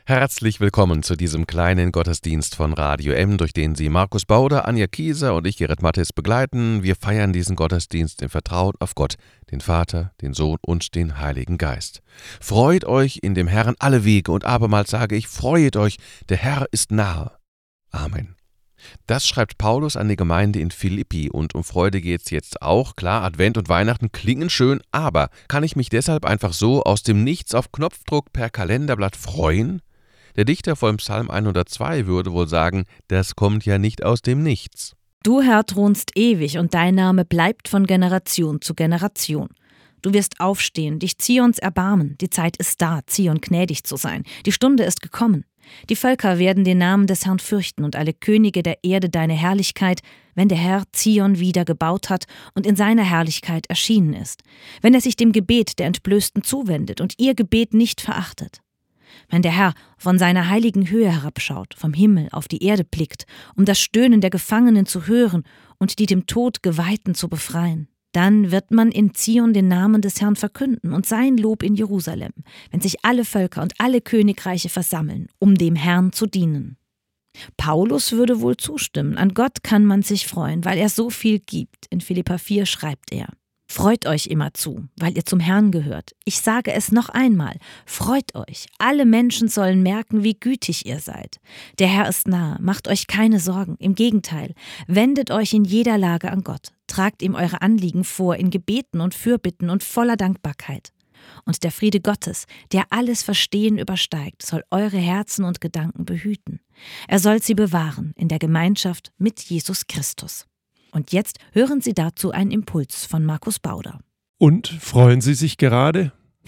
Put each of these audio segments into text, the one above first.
Herzlich willkommen zu diesem kleinen Gottesdienst von Radio M, durch den Sie Markus Bauder, Anja Kieser und ich, Gerrit Mattes, begleiten. Wir feiern diesen Gottesdienst im Vertrauen auf Gott, den Vater, den Sohn und den Heiligen Geist. Freut euch in dem Herrn alle Wege, und abermals sage ich, freut euch, der Herr ist nahe. Amen. Das schreibt Paulus an die Gemeinde in Philippi, und um Freude geht's jetzt auch. Klar, Advent und Weihnachten klingen schön, aber kann ich mich deshalb einfach so aus dem Nichts auf Knopfdruck per Kalenderblatt freuen? Der Dichter vom Psalm 102 würde wohl sagen, das kommt ja nicht aus dem Nichts. Du, Herr, thronst ewig, und dein Name bleibt von Generation zu Generation. Du wirst aufstehen, dich Zions erbarmen. Die Zeit ist da, Zion gnädig zu sein. Die Stunde ist gekommen. Die Völker werden den Namen des Herrn fürchten und alle Könige der Erde deine Herrlichkeit, wenn der Herr Zion wieder gebaut hat und in seiner Herrlichkeit erschienen ist. Wenn er sich dem Gebet der Entblößten zuwendet und ihr Gebet nicht verachtet. Wenn der Herr von seiner heiligen Höhe herabschaut, vom Himmel auf die Erde blickt, um das Stöhnen der Gefangenen zu hören und die dem Tod Geweihten zu befreien, dann wird man in Zion den Namen des Herrn verkünden und sein Lob in Jerusalem, wenn sich alle Völker und alle Königreiche versammeln, um dem Herrn zu dienen. Paulus würde wohl zustimmen, an Gott kann man sich freuen, weil er so viel gibt. In Philipper 4 schreibt er: Freut euch immerzu, weil ihr zum Herrn gehört. Ich sage es noch einmal, freut euch. Alle Menschen sollen merken, wie gütig ihr seid. Der Herr ist nahe, macht euch keine Sorgen. Im Gegenteil, wendet euch in jeder Lage an Gott. Tragt ihm eure Anliegen vor in Gebeten und Fürbitten und voller Dankbarkeit. Und der Friede Gottes, der alles Verstehen übersteigt, soll eure Herzen und Gedanken behüten. Er soll sie bewahren in der Gemeinschaft mit Jesus Christus. Und jetzt hören Sie dazu einen Impuls von Markus Bauder. Und freuen Sie sich gerade?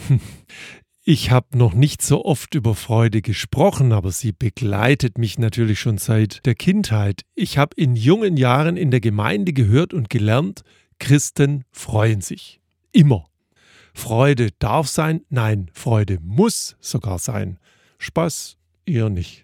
Ich habe noch nicht so oft über Freude gesprochen, aber sie begleitet mich natürlich schon seit der Kindheit. Ich habe in jungen Jahren in der Gemeinde gehört und gelernt, Christen freuen sich. Immer. Freude darf sein, nein, Freude muss sogar sein. Spaß eher nicht.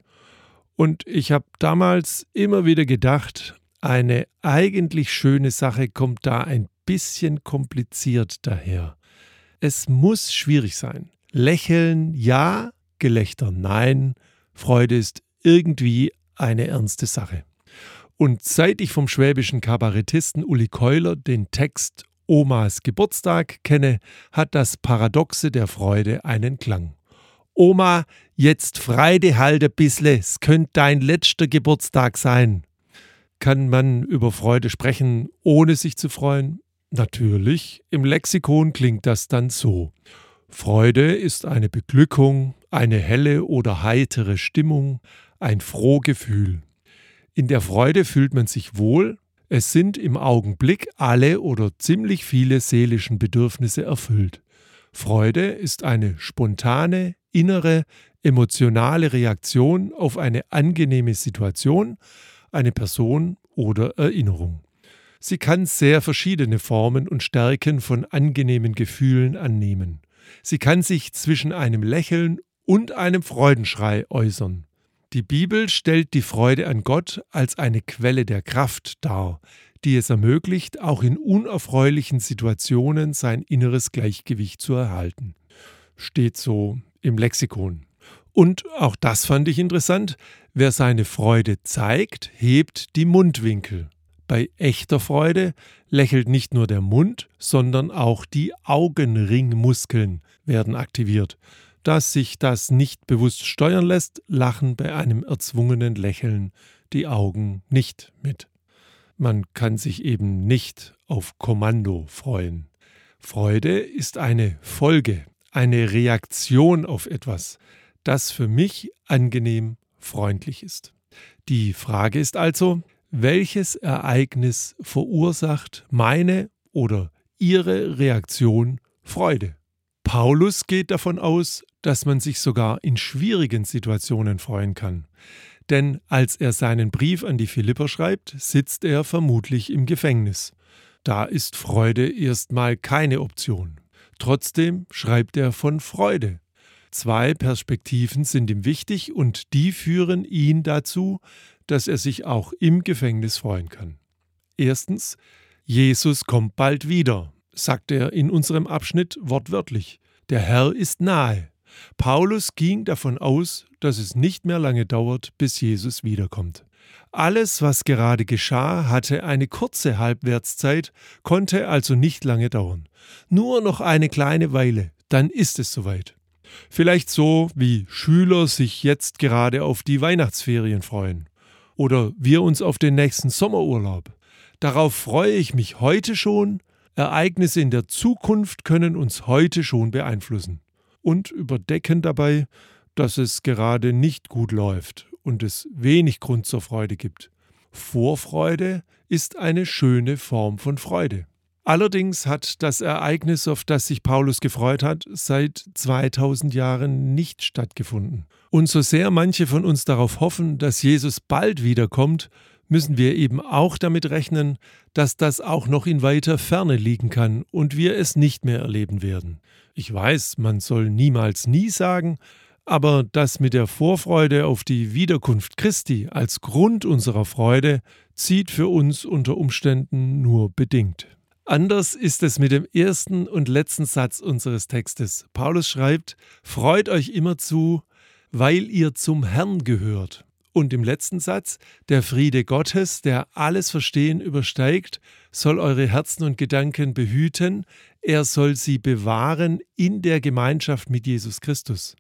Und ich habe damals immer wieder gedacht, eine eigentlich schöne Sache kommt da ein bisschen kompliziert daher. Es muss schwierig sein. Lächeln ja, Gelächter nein, Freude ist irgendwie eine ernste Sache. Und seit ich vom schwäbischen Kabarettisten Uli Keuler den Text Omas Geburtstag kenne, hat das Paradoxe der Freude einen Klang. Oma, jetzt Freude halt ein bissle, es könnte dein letzter Geburtstag sein. Kann man über Freude sprechen, ohne sich zu freuen? Natürlich, im Lexikon klingt das dann so. Freude ist eine Beglückung, eine helle oder heitere Stimmung, ein Frohgefühl. In der Freude fühlt man sich wohl, es sind im Augenblick alle oder ziemlich viele seelischen Bedürfnisse erfüllt. Freude ist eine spontane, innere, emotionale Reaktion auf eine angenehme Situation, eine Person oder Erinnerung. Sie kann sehr verschiedene Formen und Stärken von angenehmen Gefühlen annehmen. Sie kann sich zwischen einem Lächeln und einem Freudenschrei äußern. Die Bibel stellt die Freude an Gott als eine Quelle der Kraft dar, die es ermöglicht, auch in unerfreulichen Situationen sein inneres Gleichgewicht zu erhalten. Steht so im Lexikon. Und auch das fand ich interessant. Wer seine Freude zeigt, hebt die Mundwinkel. Bei echter Freude lächelt nicht nur der Mund, sondern auch die Augenringmuskeln werden aktiviert. Dass sich das nicht bewusst steuern lässt, lachen bei einem erzwungenen Lächeln die Augen nicht mit. Man kann sich eben nicht auf Kommando freuen. Freude ist eine Folge, eine Reaktion auf etwas, das für mich angenehm freundlich ist. Die Frage ist also, welches Ereignis verursacht meine oder Ihre Reaktion Freude? Paulus geht davon aus, dass man sich sogar in schwierigen Situationen freuen kann. Denn als er seinen Brief an die Philipper schreibt, sitzt er vermutlich im Gefängnis. Da ist Freude erstmal keine Option. Trotzdem schreibt er von Freude. 2 Perspektiven sind ihm wichtig und die führen ihn dazu, dass er sich auch im Gefängnis freuen kann. Erstens, Jesus kommt bald wieder, sagt er in unserem Abschnitt wortwörtlich. Der Herr ist nahe. Paulus ging davon aus, dass es nicht mehr lange dauert, bis Jesus wiederkommt. Alles, was gerade geschah, hatte eine kurze Halbwertszeit, konnte also nicht lange dauern. Nur noch eine kleine Weile, dann ist es soweit. Vielleicht so, wie Schüler sich jetzt gerade auf die Weihnachtsferien freuen. Oder wir uns auf den nächsten Sommerurlaub. Darauf freue ich mich heute schon. Ereignisse in der Zukunft können uns heute schon beeinflussen. Und überdecken dabei, dass es gerade nicht gut läuft und es wenig Grund zur Freude gibt. Vorfreude ist eine schöne Form von Freude. Allerdings hat das Ereignis, auf das sich Paulus gefreut hat, seit 2000 Jahren nicht stattgefunden. Und so sehr manche von uns darauf hoffen, dass Jesus bald wiederkommt, müssen wir eben auch damit rechnen, dass das auch noch in weiter Ferne liegen kann und wir es nicht mehr erleben werden. Ich weiß, man soll niemals nie sagen, aber das mit der Vorfreude auf die Wiederkunft Christi als Grund unserer Freude zieht für uns unter Umständen nur bedingt. Anders ist es mit dem ersten und letzten Satz unseres Textes. Paulus schreibt: Freut euch immerzu, weil ihr zum Herrn gehört. Und im letzten Satz: Der Friede Gottes, der alles Verstehen übersteigt, soll eure Herzen und Gedanken behüten. Er soll sie bewahren in der Gemeinschaft mit Jesus Christus.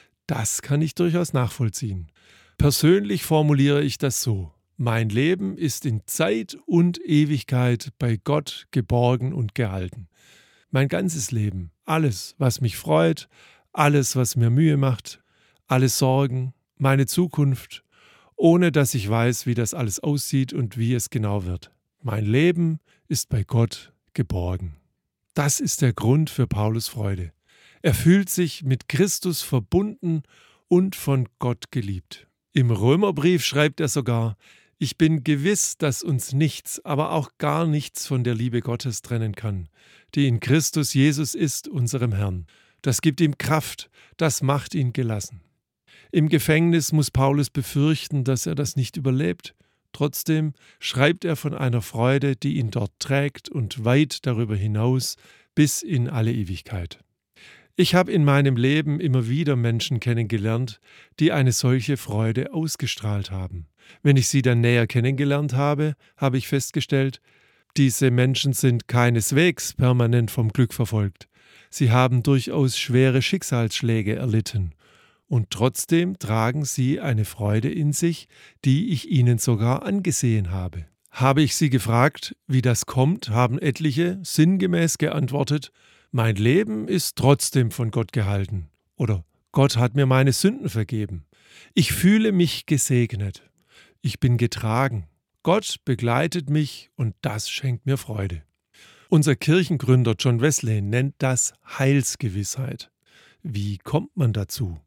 Das kann ich durchaus nachvollziehen. Persönlich formuliere ich das so: Mein Leben ist in Zeit und Ewigkeit bei Gott geborgen und gehalten. Mein ganzes Leben, alles, was mich freut, alles, was mir Mühe macht, alle Sorgen, meine Zukunft, ohne dass ich weiß, wie das alles aussieht und wie es genau wird. Mein Leben ist bei Gott geborgen. Das ist der Grund für Paulus Freude. Er fühlt sich mit Christus verbunden und von Gott geliebt. Im Römerbrief schreibt er sogar: Ich bin gewiss, dass uns nichts, aber auch gar nichts von der Liebe Gottes trennen kann, die in Christus Jesus ist, unserem Herrn. Das gibt ihm Kraft, das macht ihn gelassen. Im Gefängnis muss Paulus befürchten, dass er das nicht überlebt. Trotzdem schreibt er von einer Freude, die ihn dort trägt und weit darüber hinaus bis in alle Ewigkeit. Ich habe in meinem Leben immer wieder Menschen kennengelernt, die eine solche Freude ausgestrahlt haben. Wenn ich sie dann näher kennengelernt habe, habe ich festgestellt, diese Menschen sind keineswegs permanent vom Glück verfolgt. Sie haben durchaus schwere Schicksalsschläge erlitten. Und trotzdem tragen sie eine Freude in sich, die ich ihnen sogar angesehen habe. Habe ich sie gefragt, wie das kommt, haben etliche sinngemäß geantwortet: Mein Leben ist trotzdem von Gott gehalten. Oder Gott hat mir meine Sünden vergeben. Ich fühle mich gesegnet. Ich bin getragen. Gott begleitet mich und das schenkt mir Freude. Unser Kirchengründer John Wesley nennt das Heilsgewissheit. Wie kommt man dazu?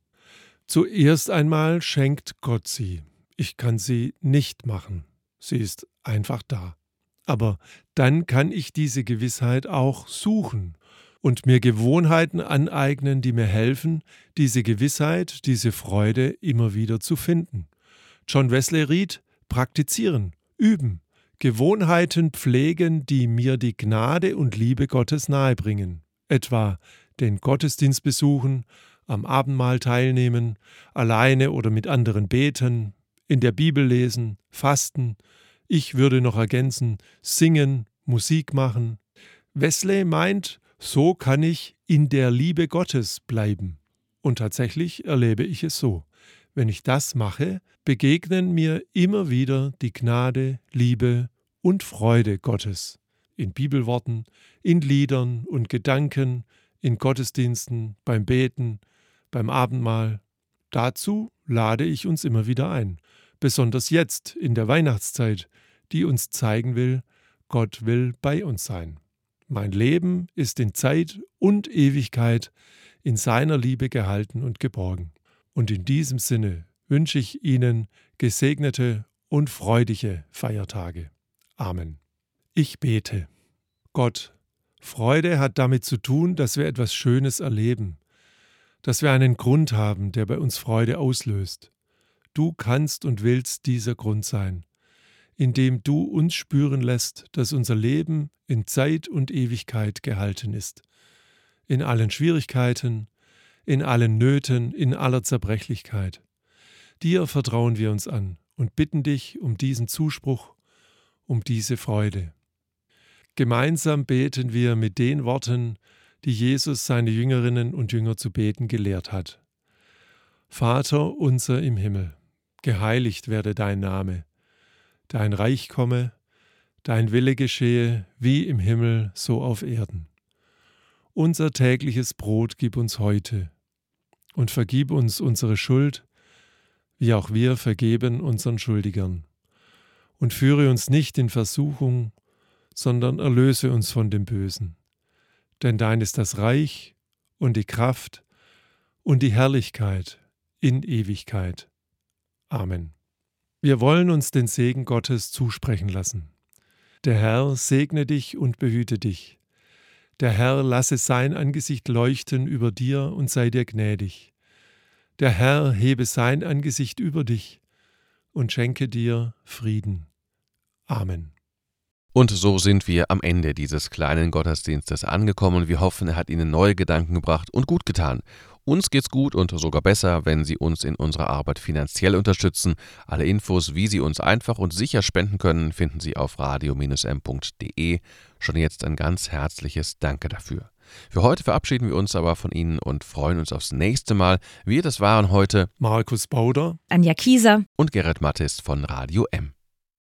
Zuerst einmal schenkt Gott sie. Ich kann sie nicht machen. Sie ist einfach da. Aber dann kann ich diese Gewissheit auch suchen und mir Gewohnheiten aneignen, die mir helfen, diese Gewissheit, diese Freude immer wieder zu finden. John Wesley riet: Praktizieren, üben, Gewohnheiten pflegen, die mir die Gnade und Liebe Gottes nahebringen. Etwa den Gottesdienst besuchen, am Abendmahl teilnehmen, alleine oder mit anderen beten, in der Bibel lesen, fasten. Ich würde noch ergänzen: singen, Musik machen. Wesley meint, so kann ich in der Liebe Gottes bleiben. Und tatsächlich erlebe ich es so. Wenn ich das mache, begegnen mir immer wieder die Gnade, Liebe und Freude Gottes. In Bibelworten, in Liedern und Gedanken, in Gottesdiensten, beim Beten, beim Abendmahl. Dazu lade ich uns immer wieder ein. Besonders jetzt in der Weihnachtszeit, die uns zeigen will, Gott will bei uns sein. Mein Leben ist in Zeit und Ewigkeit in seiner Liebe gehalten und geborgen. Und in diesem Sinne wünsche ich Ihnen gesegnete und freudige Feiertage. Amen. Ich bete. Gott, Freude hat damit zu tun, dass wir etwas Schönes erleben, dass wir einen Grund haben, der bei uns Freude auslöst. Du kannst und willst dieser Grund sein, indem du uns spüren lässt, dass unser Leben in Zeit und Ewigkeit gehalten ist. In allen Schwierigkeiten, in allen Nöten, in aller Zerbrechlichkeit. Dir vertrauen wir uns an und bitten dich um diesen Zuspruch, um diese Freude. Gemeinsam beten wir mit den Worten, die Jesus seine Jüngerinnen und Jünger zu beten gelehrt hat. Vater unser im Himmel, geheiligt werde dein Name, dein Reich komme, dein Wille geschehe, wie im Himmel, so auf Erden. Unser tägliches Brot gib uns heute und vergib uns unsere Schuld, wie auch wir vergeben unseren Schuldigern. Und führe uns nicht in Versuchung, sondern erlöse uns von dem Bösen. Denn dein ist das Reich und die Kraft und die Herrlichkeit in Ewigkeit. Amen. Wir wollen uns den Segen Gottes zusprechen lassen. Der Herr segne dich und behüte dich. Der Herr lasse sein Angesicht leuchten über dir und sei dir gnädig. Der Herr hebe sein Angesicht über dich und schenke dir Frieden. Amen. Und so sind wir am Ende dieses kleinen Gottesdienstes angekommen. Wir hoffen, er hat Ihnen neue Gedanken gebracht und gut getan. Uns geht's gut und sogar besser, wenn Sie uns in unserer Arbeit finanziell unterstützen. Alle Infos, wie Sie uns einfach und sicher spenden können, finden Sie auf radio-m.de. Schon jetzt ein ganz herzliches Danke dafür. Für heute verabschieden wir uns aber von Ihnen und freuen uns aufs nächste Mal. Wir, das waren heute Markus Bauder, Anja Kieser und Gerrit Mattes von Radio M.